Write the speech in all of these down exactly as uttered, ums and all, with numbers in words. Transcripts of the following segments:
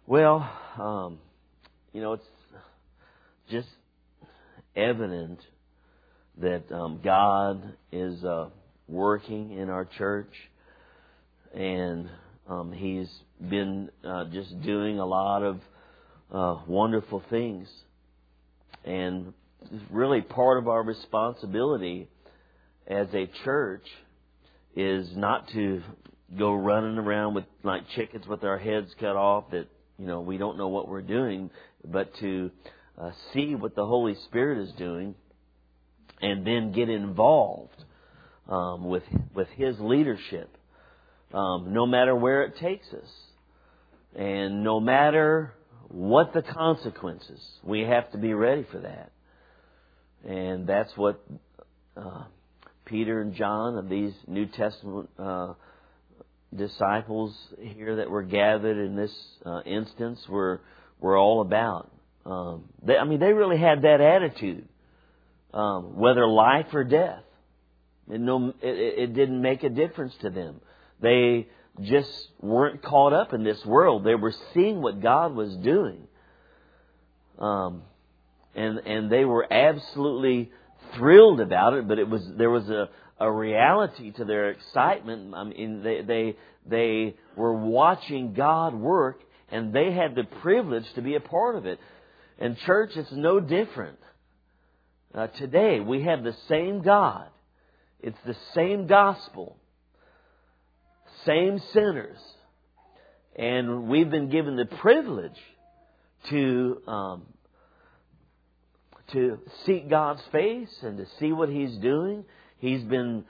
Well, um, you know, it's just evident that um, God is uh, working in our church, and um, He's been uh, just doing a lot of uh, wonderful things. And it's really part of our responsibility as a church is not to go running around with like chickens with our heads cut off that, you know, we don't know what we're doing, but to uh, see what the Holy Spirit is doing and then get involved um, with with His leadership, um, no matter where it takes us. And no matter what the consequences, we have to be ready for that. And that's what uh, Peter and John of these New Testament uh, disciples here that were gathered in this uh, instance were were all about. Um, they, I mean, they really had that attitude, um, whether life or death. It, no, it, it didn't make a difference to them. They just weren't caught up in this world. They were seeing what God was doing, um, and and they were absolutely thrilled about it. But it was there was a a reality to their excitement. I mean, they they they were watching God work, and they had the privilege to be a part of it. And church, it's no different. Uh, today, we have the same God. It's the same gospel. Same sinners. And we've been given the privilege to um, to seek God's face and to see what He's doing. He's been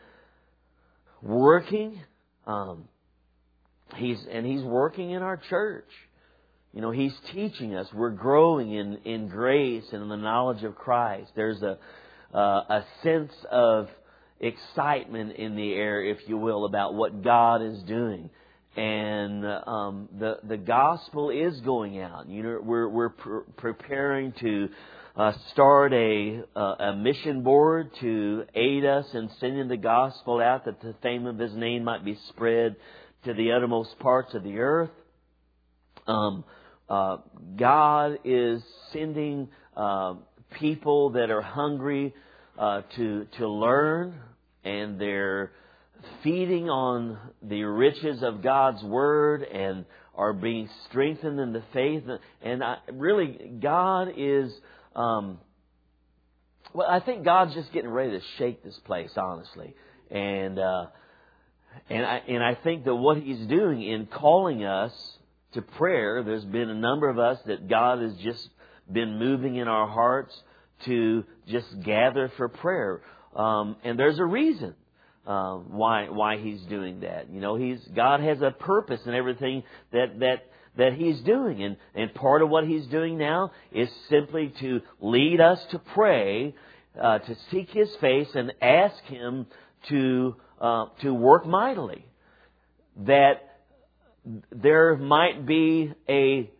working. Um, he's and He's working in our church. You know, He's teaching us. We're growing in, in grace and in the knowledge of Christ. There's a uh, a sense of excitement in the air, if you will, about what God is doing. And um, the the gospel is going out. You know, we're we're pr- preparing to uh, start a uh, a mission board to aid us in sending the gospel out, that the fame of His name might be spread to the uttermost parts of the earth. Um, uh, God is sending uh, people that are hungry uh, to to learn, and they're feeding on the riches of God's Word and are being strengthened in the faith. And I, really, God is, um, well, I think God's just getting ready to shake this place, honestly. And uh, and I and I think that what He's doing in calling us to prayer, there's been a number of us that God has just been moving in our hearts to just gather for prayer. Um, and there's a reason uh, why why He's doing that. You know, He's God has a purpose in everything that that that He's doing, and and part of what He's doing now is simply to lead us to pray, uh, to seek His face and ask Him to uh, to work mightily, that there might be a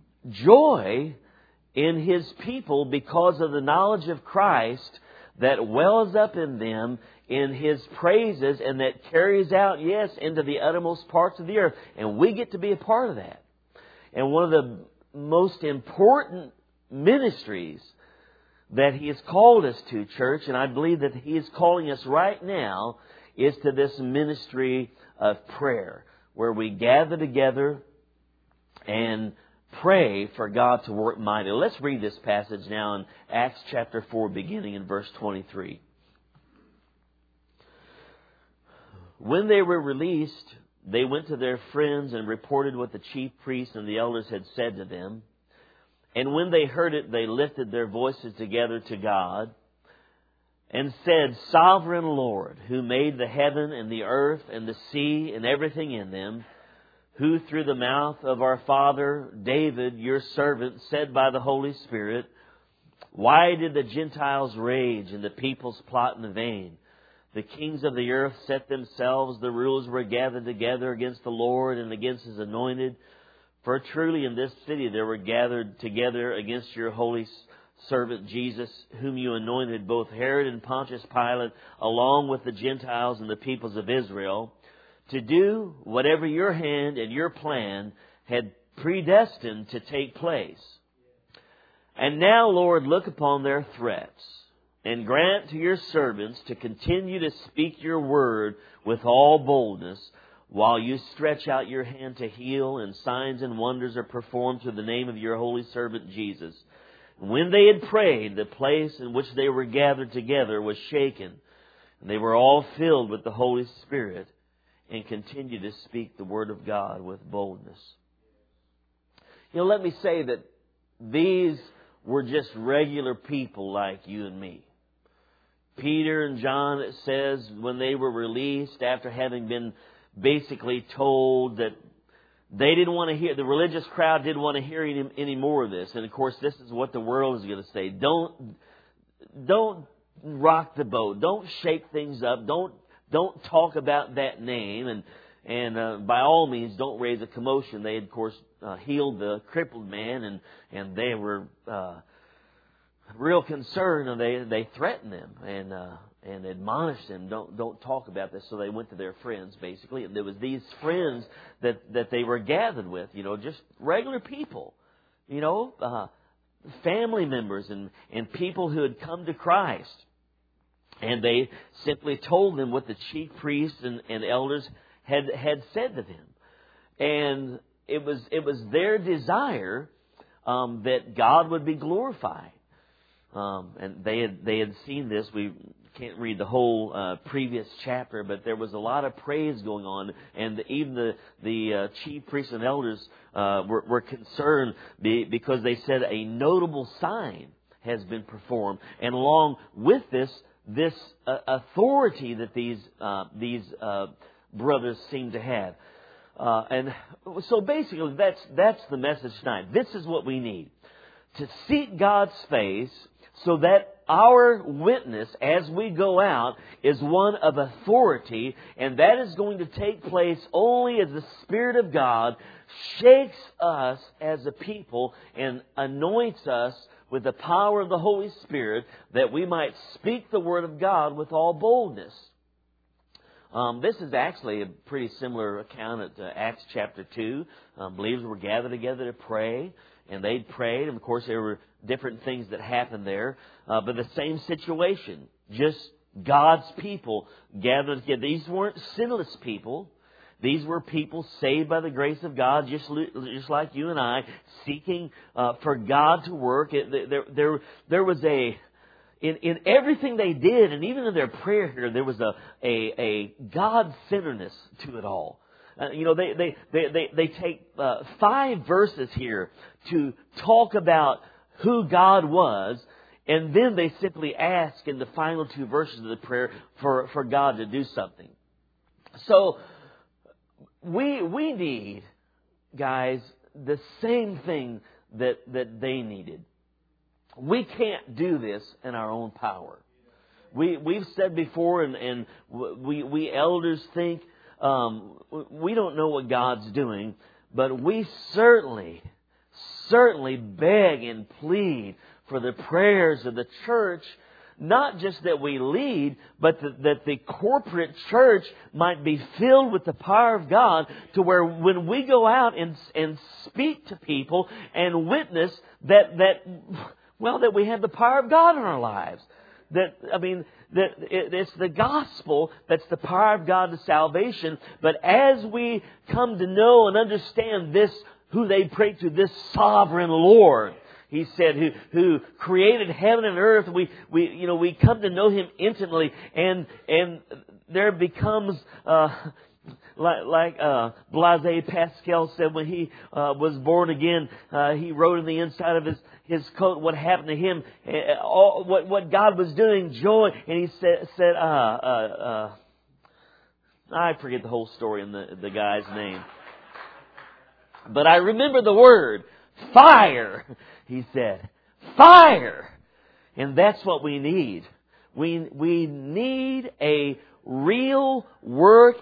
joy in His people because of the knowledge of Christ that wells up in them in His praises, and that carries out, yes, into the uttermost parts of the earth. And we get to be a part of that. And one of the most important ministries that He has called us to, church, and I believe that He is calling us right now, is to this ministry of prayer, where we gather together and pray for God to work mightily. Let's read this passage now in Acts chapter four, beginning in verse twenty-three. When they were released, they went to their friends and reported what the chief priests and the elders had said to them. And when they heard it, they lifted their voices together to God and said, "Sovereign Lord, who made the heaven and the earth and the sea and everything in them, who through the mouth of our father David, your servant, said by the Holy Spirit, why did the Gentiles rage and the peoples plot in vain? The kings of the earth set themselves, the rulers were gathered together against the Lord and against His anointed. For truly in this city they were gathered together against your holy servant Jesus, whom you anointed, both Herod and Pontius Pilate, along with the Gentiles and the peoples of Israel, to do whatever your hand and your plan had predestined to take place. And now, Lord, look upon their threats, and grant to your servants to continue to speak your word with all boldness, while you stretch out your hand to heal, and signs and wonders are performed through the name of your holy servant Jesus. When they had prayed, the place in which they were gathered together was shaken, and they were all filled with the Holy Spirit, and continued to speak the word of God with boldness. You know, let me say that these were just regular people like you and me. Peter and John, it says, when they were released after having been basically told that they didn't want to hear, the religious crowd didn't want to hear any, any more of this. And of course, this is what the world is going to say. Don't, don't rock the boat. Don't shake things up. Don't, don't talk about that name. And, and uh, by all means, don't raise a commotion. They, of course, uh, healed the crippled man, and, and they were uh, real concerned, and they, they threatened them and, uh, and admonished them, don't, don't talk about this. So they went to their friends, basically. And there was these friends that, that they were gathered with, you know, just regular people, you know, uh, family members and, and people who had come to Christ. And they simply told them what the chief priests and, and elders had, had said to them. And it was, it was their desire um, that God would be glorified. Um, and they had, they had seen this. We can't read the whole uh, previous chapter, but there was a lot of praise going on, and even the the uh, chief priests and elders uh, were, were concerned be, because they said a notable sign has been performed, and along with this, this uh, authority that these uh, these uh, brothers seem to have, uh, and so basically that's that's the message tonight. This is what we need: to seek God's face, so that our witness as we go out is one of authority, and that is going to take place only as the Spirit of God shakes us as a people and anoints us with the power of the Holy Spirit, that we might speak the Word of God with all boldness. Um, this is actually a pretty similar account at uh, Acts chapter two. Um, believers were gathered together to pray, and they'd prayed, and of course there were different things that happened there, uh, but the same situation, just God's people gathered together. These weren't sinless people. These were people saved by the grace of God, just just like you and I, seeking uh, for God to work. It, there, there, there was a in in everything they did, and even in their prayer here, there was a a, a God-centeredness to it all. Uh, you know, they they they they, they take uh, five verses here to talk about who God was, and then they simply ask in the final two verses of the prayer for, for God to do something. So we we need, guys, the same thing that, that they needed. We can't do this in our own power. We we've said before, and, and we we elders think um, we don't know what God's doing, but we certainly. Certainly beg and plead for the prayers of the church, not just that we lead, but that, that the corporate church might be filled with the power of God, to where when we go out and, and speak to people and witness that, that, well, that we have the power of God in our lives. That, I mean, that it's the gospel that's the power of God to salvation. But as we come to know and understand this, who they pray to, this sovereign Lord, He said, who who created heaven and earth, we we you know we come to know Him intimately, and and there becomes uh, like like uh, Blaise Pascal said when he uh, was born again, uh, he wrote in the inside of his his coat what happened to him, uh, all what what God was doing, joy, and he said said uh, uh, uh, I forget the whole story and the the guy's name. But I remember the word, fire, he said. Fire! And that's what we need. We, we need a real work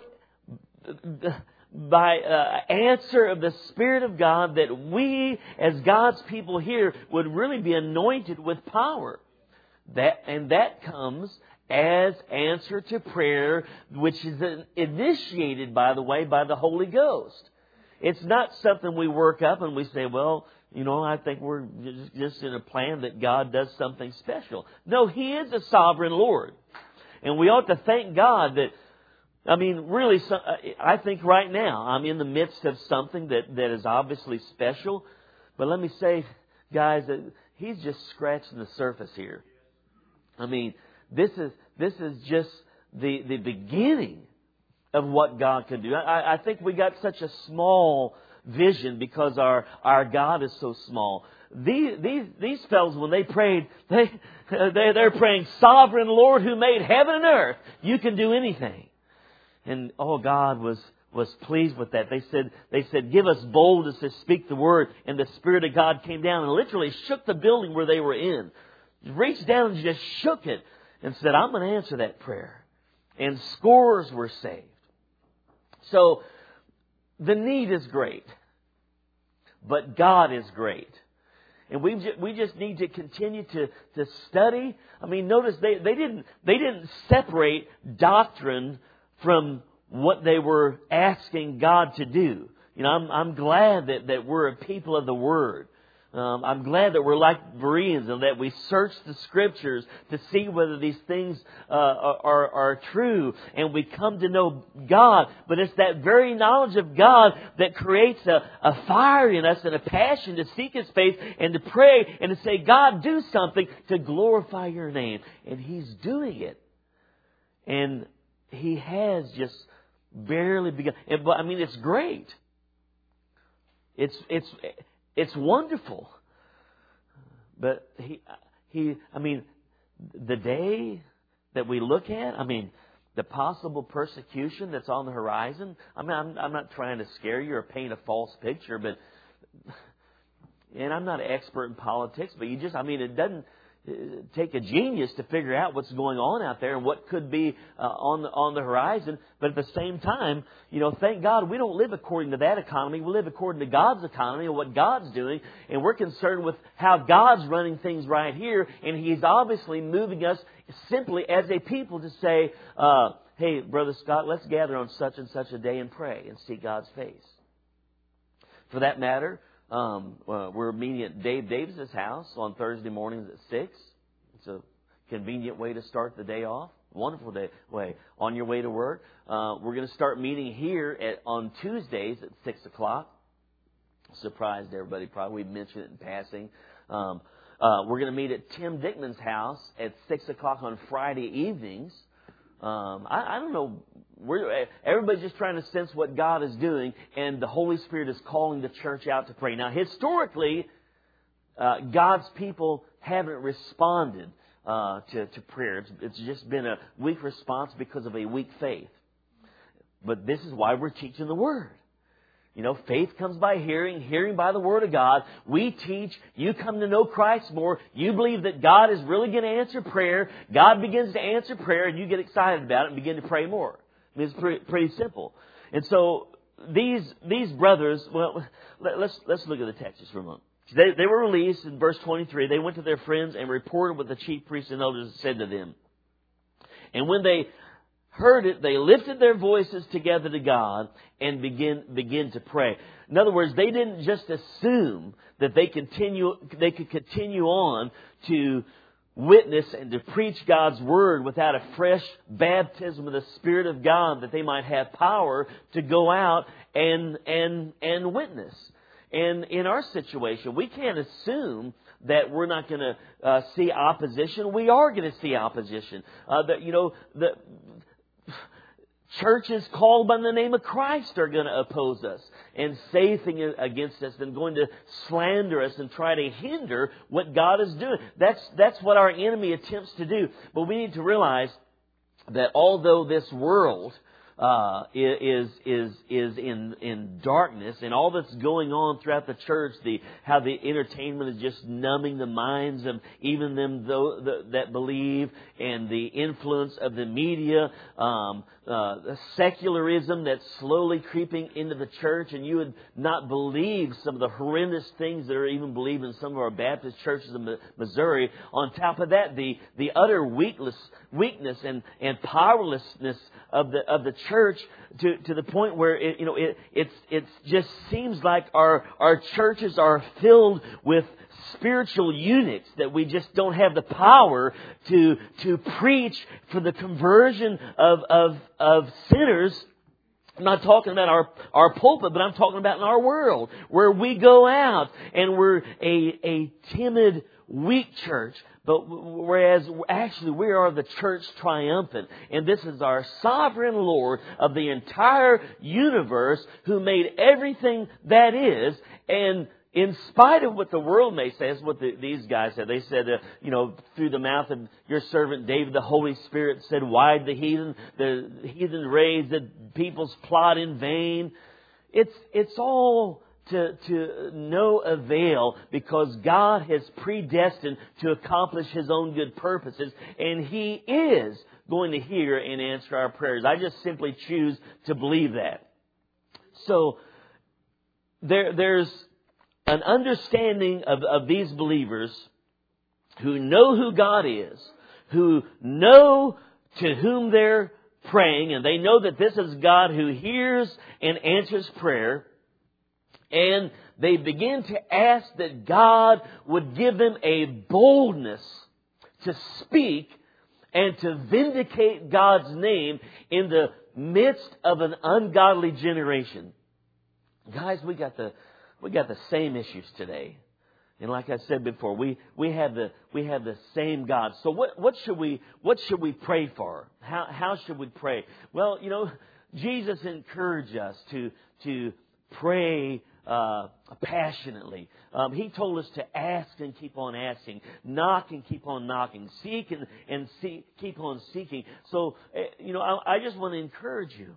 by uh, answer of the Spirit of God, that we as God's people here would really be anointed with power. That, and that comes as answer to prayer, which is initiated, by the way, by the Holy Ghost. it's not something we work up and we say, well, you know, I think we're just, just in a plan that God does something special. No, He is a sovereign Lord. And we ought to thank God that, I mean, really, I think right now I'm in the midst of something that, that is obviously special. But let me say, guys, that He's just scratching the surface here. I mean, this is this is just the, the beginning of what God can do. I, I think we got such a small vision because our, our God is so small. These, these, these fellows, when they prayed, they, they, they're praying, Sovereign Lord who made heaven and earth, you can do anything. And, oh, God was, was pleased with that. They said, they said, give us boldness to speak the word. And the Spirit of God came down and literally shook the building where they were in. Reached down and just shook it and said, I'm going to answer that prayer. And scores were saved. So, the need is great. But God is great. And we just, we just need to continue to, to study. I mean, notice they, they didn't they didn't separate doctrine from what they were asking God to do. You know, I'm I'm glad that, that we're a people of the Word. Um, I'm glad that we're like Bereans and that we search the Scriptures to see whether these things uh, are, are true, and we come to know God. But it's that very knowledge of God that creates a, a fire in us and a passion to seek His face and to pray and to say, God, do something to glorify Your name. And He's doing it. And He has just barely begun. And, but I mean, it's great. It's it's. It's wonderful. But he, he, I mean, the day that we look at, I mean, the possible persecution that's on the horizon. I mean, I'm, I'm not trying to scare you or paint a false picture, but, and I'm not an expert in politics, but you just, I mean, it doesn't take a genius to figure out what's going on out there and what could be uh, on the, on the horizon. But at the same time, you know, thank God we don't live according to that economy. We live according to God's economy and what God's doing. And we're concerned with how God's running things right here. And He's obviously moving us simply as a people to say, uh, hey, Brother Scott, let's gather on such and such a day and pray and see God's face. For that matter, Um, uh, we're meeting at Dave Davis's house on Thursday mornings at six. It's a convenient way to start the day off. Wonderful day way on your way to work. Uh, we're going to start meeting here at, on Tuesdays at six o'clock. Surprised everybody. Probably mentioned it in passing. Um, uh, we're going to meet at Tim Dickman's house at six o'clock on Friday evenings. Um, I, I don't know. We're, everybody's just trying to sense what God is doing, and the Holy Spirit is calling the church out to pray. Now, historically, uh, God's people haven't responded uh, to, to prayer. It's, it's just been a weak response because of a weak faith. But this is why we're teaching the Word. You know, faith comes by hearing, hearing by the Word of God. We teach, you come to know Christ more. You believe that God is really going to answer prayer. God begins to answer prayer, and you get excited about it and begin to pray more. I mean, it's pretty, pretty simple. And so these these brothers, well, let, let's let's look at the text just for a moment. They they were released in verse twenty-three. They went to their friends and reported what the chief priests and elders said to them. And when they heard it, they lifted their voices together to God and begin begin to pray. In other words, they didn't just assume that they continue they could continue on to witness and to preach God's Word without a fresh baptism of the Spirit of God, that they might have power to go out and and and witness. And in our situation, we can't assume that we're not going to uh, see opposition. We are going to see opposition. Uh, that you know the churches called by the name of Christ are going to oppose us and say things against us and going to slander us and try to hinder what God is doing. That's, that's what our enemy attempts to do. But we need to realize that although this world uh, is is is in in darkness, and all that's going on throughout the church, the how the entertainment is just numbing the minds of even them though, the, that believe, and the influence of the media, um, uh, the secularism that's slowly creeping into the church, and you would not believe some of the horrendous things that are even believed in some of our Baptist churches in Missouri. On top of that, the the utter weakness, weakness and and powerlessness of the of the church to, to the point where it, you know it it's it just seems like our our churches are filled with spiritual eunuchs, that we just don't have the power to to preach for the conversion of of of sinners. I'm not talking about our, our pulpit, but I'm talking about in our world, where we go out and we're a, a timid, weak church. But whereas actually we are the church triumphant. And this is our sovereign Lord of the entire universe, who made everything that is. And in spite of what the world may say, that's what the, these guys said. They said, uh, you know, through the mouth of your servant David, the Holy Spirit said, "Wide the heathen, the heathen rage, the people's plot in vain." It's it's all to to no avail, because God has predestined to accomplish His own good purposes, and He is going to hear and answer our prayers. I just simply choose to believe that. So there there's an understanding of, of these believers who know who God is, who know to whom they're praying, and they know that this is God who hears and answers prayer. And they begin to ask that God would give them a boldness to speak and to vindicate God's name in the midst of an ungodly generation. Guys, we got the we got the same issues today. And like I said before, we, we have the we have the same God. So what, what should we what should we pray for? How how should we pray? Well, you know, Jesus encouraged us to to pray uh, passionately. Um, he told us to ask and keep on asking, knock and keep on knocking, seek and and see, keep on seeking. So you know, I, I just want to encourage you.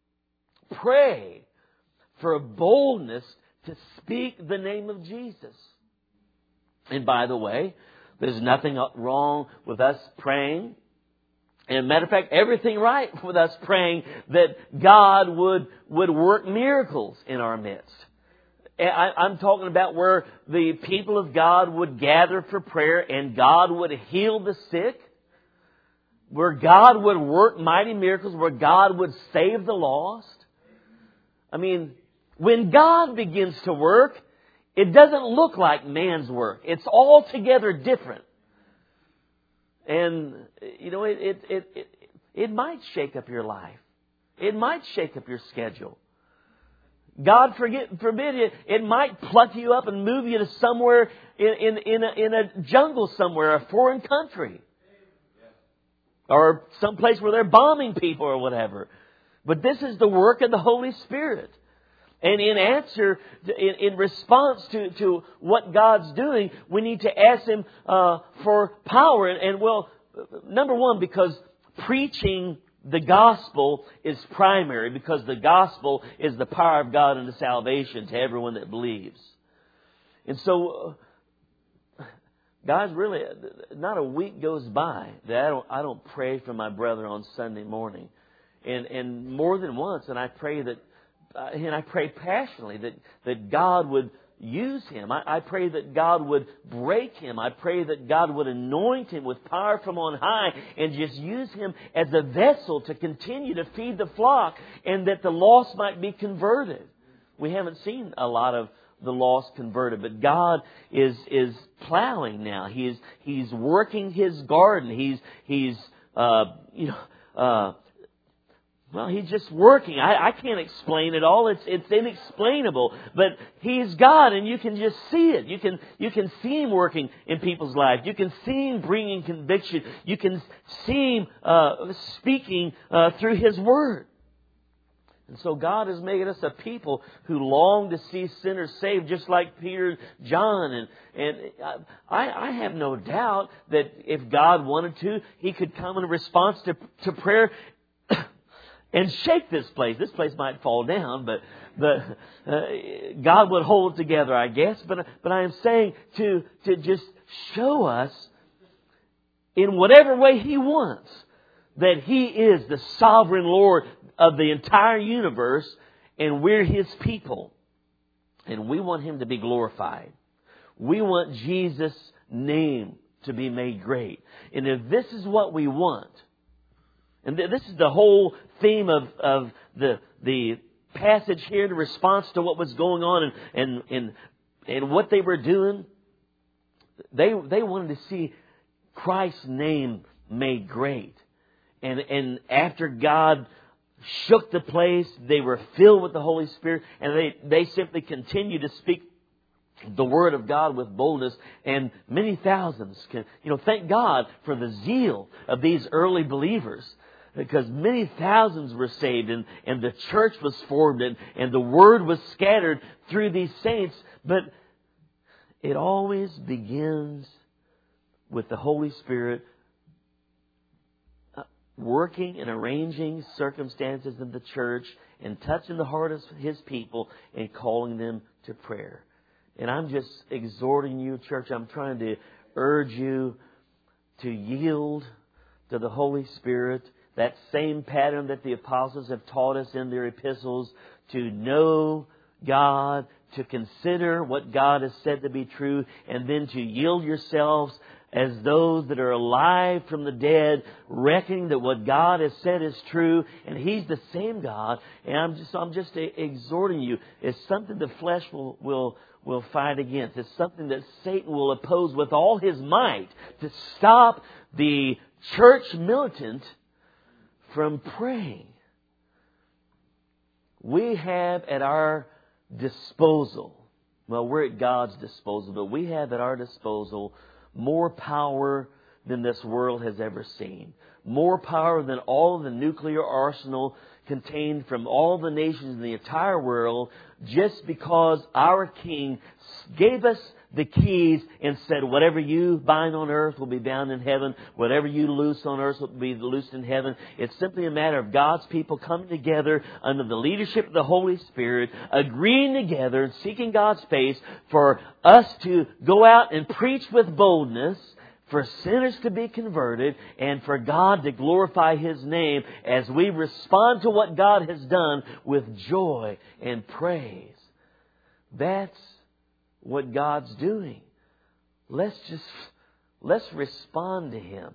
Pray for a boldness to speak the name of Jesus. And by the way, there's nothing wrong with us praying. And matter of fact, everything right with us praying that God would, would work miracles in our midst. I, I'm talking about where the people of God would gather for prayer and God would heal the sick. Where God would work mighty miracles. Where God would save the lost. I mean, when God begins to work, it doesn't look like man's work. It's altogether different. And, you know, it, it, it, it, it might shake up your life. It might shake up your schedule. God forget, forbid it, it might pluck you up and move you to somewhere in, in, in, a, in a jungle somewhere, a foreign country. Or someplace where they're bombing people or whatever. But this is the work of the Holy Spirit. And in answer, in, in response to, to what God's doing, we need to ask Him uh, for power. And, and well, number one, because preaching the gospel is primary, because the gospel is the power of God unto salvation to everyone that believes. And so, uh, guys, really, not a week goes by that I don't, I don't pray for my brother on Sunday morning. And, and more than once, and I pray that Uh, and I pray passionately that, that God would use him. I, I pray that God would break him. I pray that God would anoint him with power from on high and just use him as a vessel to continue to feed the flock, and that the lost might be converted. We haven't seen a lot of the lost converted, but God is is plowing now. He's He's working His garden. He's He's uh, you know. Uh, Well, He's just working. I, I can't explain it all. It's it's inexplainable. But He's God, and you can just see it. You can you can see Him working in people's lives. You can see Him bringing conviction. You can see Him uh, speaking uh, through His Word. And so God has made us a people who long to see sinners saved, just like Peter and John. And, and I, I have no doubt that if God wanted to, He could come in response to, to prayer and shake this place. This place might fall down, but but uh, God would hold it together, I guess. But but I am saying to to just show us in whatever way He wants that He is the sovereign Lord of the entire universe, and we're His people, and we want Him to be glorified. We want Jesus' name to be made great, and if this is what we want, And th- this is the whole theme of, of the the passage here in response to what was going on and, and, and, and what they were doing. They they wanted to see Christ's name made great. And and after God shook the place, they were filled with the Holy Spirit, and they, they simply continued to speak the Word of God with boldness, and many thousands can, you know, thank God for the zeal of these early believers, because many thousands were saved, and, and the church was formed, and, and the Word was scattered through these saints. But it always begins with the Holy Spirit working and arranging circumstances in the church and touching the heart of His people and calling them to prayer. And I'm just exhorting you, church, I'm trying to urge you to yield to the Holy Spirit, that same pattern that the apostles have taught us in their epistles, to know God, to consider what God has said to be true, and then to yield yourselves as those that are alive from the dead, reckoning that what God has said is true, and He's the same God. And I'm just, I'm just exhorting you. It's something the flesh will, will, will fight against. It's something that Satan will oppose with all his might to stop the church militant from praying. We have at our disposal, well, we're at God's disposal, but we have at our disposal more power than this world has ever seen. More power than all of the nuclear arsenal contained from all the nations in the entire world, just because our King gave us the keys and said, whatever you bind on earth will be bound in heaven. Whatever you loose on earth will be loosed in heaven. It's simply a matter of God's people coming together under the leadership of the Holy Spirit, agreeing together and seeking God's face for us to go out and preach with boldness, for sinners to be converted, and for God to glorify His name as we respond to what God has done with joy and praise. That's what God's doing. Let's just, let's respond to Him.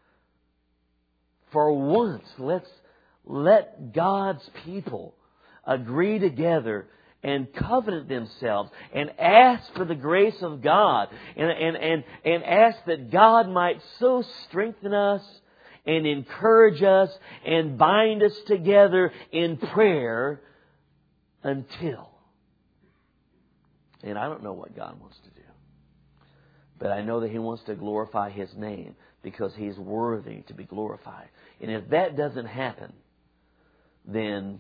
For once, let's let God's people agree together and covenant themselves and ask for the grace of God, and, and, and, and ask that God might so strengthen us and encourage us and bind us together in prayer until. And I don't know what God wants to do, but I know that He wants to glorify His name because He's worthy to be glorified. And if that doesn't happen, then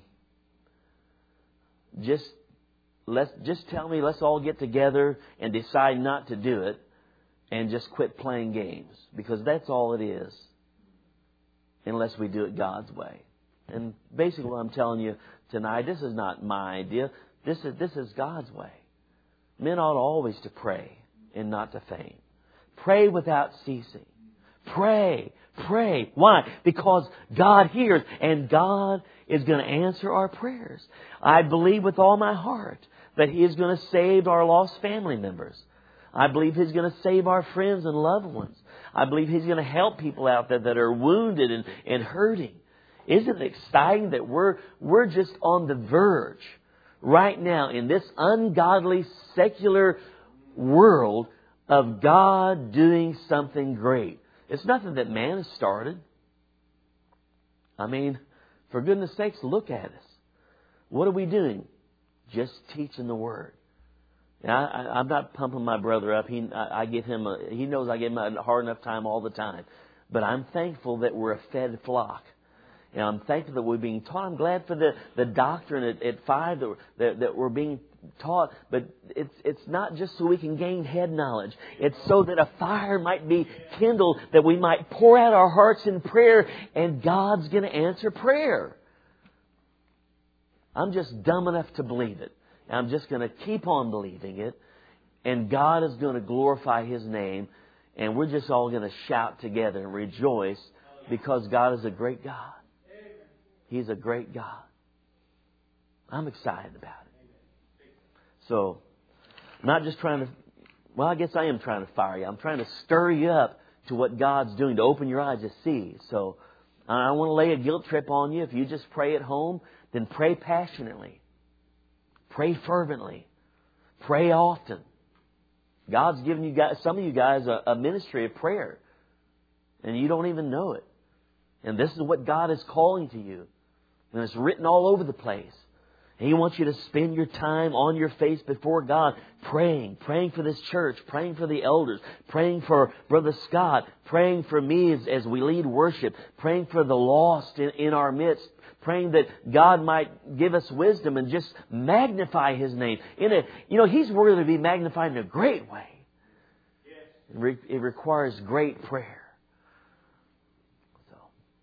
just let's just tell me, let's all get together and decide not to do it and just quit playing games, because that's all it is, unless we do it God's way. And basically what I'm telling you tonight, this is not my idea. This is this is God's way. Men ought always to pray and not to faint. Pray without ceasing. Pray, pray. Why? Because God hears, and God is going to answer our prayers. I believe with all my heart that He is going to save our lost family members. I believe He's going to save our friends and loved ones. I believe He's going to help people out there that are wounded and, and hurting. Isn't it exciting that we're we're just on the verge right now in this ungodly, secular world of God doing something great? It's nothing that man has started. I mean, for goodness sakes, look at us. What are we doing? Just teaching the Word. And I, I, I'm not pumping my brother up. He, I, I give him a, he knows I give him a hard enough time all the time. But I'm thankful that we're a fed flock. And I'm thankful that we're being taught. I'm glad for the, the doctrine at, at five that, that, that we're being taught. But it's it's not just so we can gain head knowledge. It's so that a fire might be kindled, that we might pour out our hearts in prayer, and God's going to answer prayer. I'm just dumb enough to believe it. I'm just going to keep on believing it. And God is going to glorify His name. And we're just all going to shout together and rejoice, because God is a great God. He's a great God. I'm excited about it. So, I'm not just trying to, well, I guess I am trying to fire you. I'm trying to stir you up to what God's doing, to open your eyes to see. So, I don't want to lay a guilt trip on you. If you just pray at home, then pray passionately. Pray fervently. Pray often. God's given you guys, some of you guys, a, a ministry of prayer. And you don't even know it. And this is what God is calling to you. And it's written all over the place. And He wants you to spend your time on your face before God, praying, praying for this church, praying for the elders, praying for Brother Scott, praying for me as, as we lead worship, praying for the lost in, in our midst, praying that God might give us wisdom and just magnify His name. In a, you know, He's worthy to be magnified in a great way. It, re, it requires great prayer. So,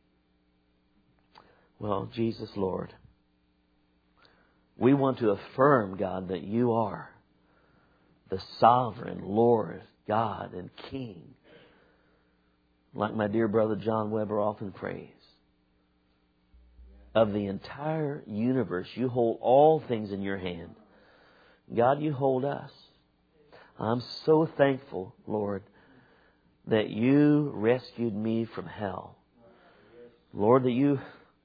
well, Jesus, Lord, we want to affirm, God, that You are the sovereign Lord, God, and King. Like my dear brother John Webber often prays. Of the entire universe, You hold all things in Your hand. God, You hold us. I'm so thankful, Lord, that You rescued me from hell. Lord, that You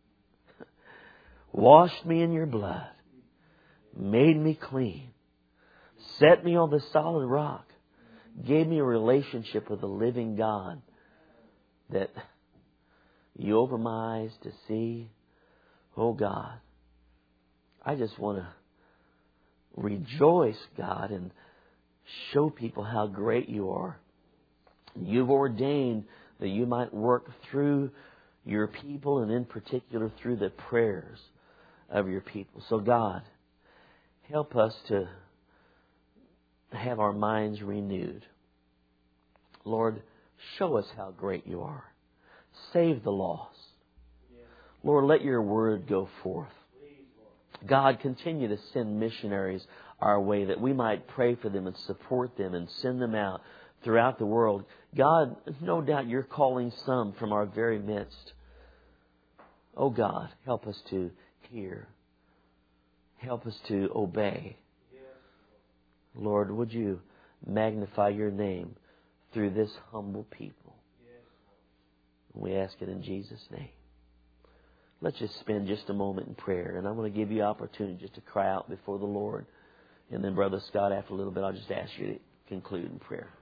washed me in Your blood. Made me clean, set me on the solid rock, gave me a relationship with the living God that You open my eyes to see. Oh God, I just want to rejoice, God, and show people how great You are. You've ordained that You might work through Your people and in particular through the prayers of Your people. So God, help us to have our minds renewed. Lord, show us how great You are. Save the lost. Lord, let Your word go forth. God, continue to send missionaries our way that we might pray for them and support them and send them out throughout the world. God, no doubt You're calling some from our very midst. Oh God, help us to hear. Help us to obey. Lord, would You magnify Your name through this humble people? We ask it in Jesus' name. Let's just spend just a moment in prayer. And I want to give you opportunity just to cry out before the Lord. And then Brother Scott, after a little bit, I'll just ask you to conclude in prayer.